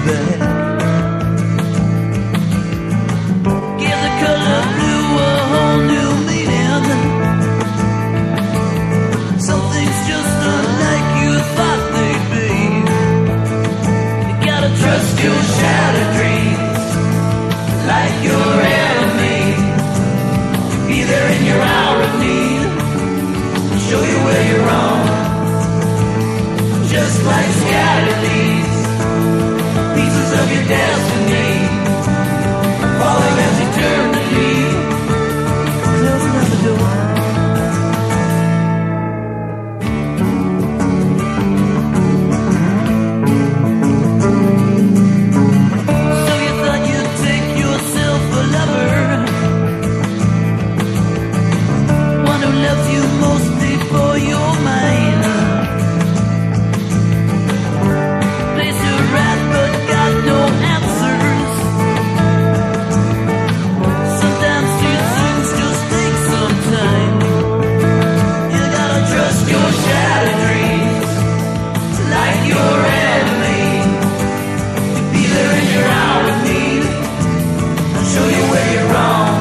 back. Give the color blue a whole new meaning. Some things just aren't like you thought they'd be. You gotta trust your shattered dreams like your enemy. Be there in your hour of need, show you where you're wrong. Just like scattered leaves, pieces of your destiny, falling as you turn to leave, closing up the door. So you thought you'd take yourself a lover, one who loves you mostly for your mind. Place her right but got no answers. Sometimes these things just take some time. You gotta trust your shattered dreams like your enemy. Be there in your hour of need, I'll show you where you're wrong.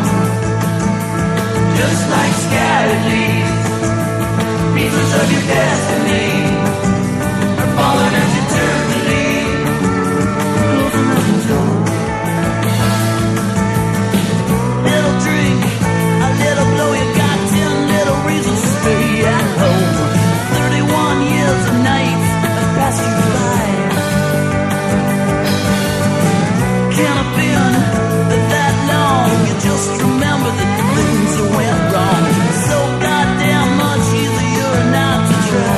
Just like scattered leaves, pieces of your destiny are falling as you turn to leave, closing up the door. Little drink, a little blow, you got 10 little reasons to stay at home. 31 years and nights have passed you by. Can't have been that long, you just remember the things that went wrong. So goddamn much easier not to try.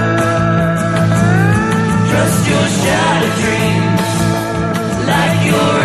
Trust your shattered dreams like your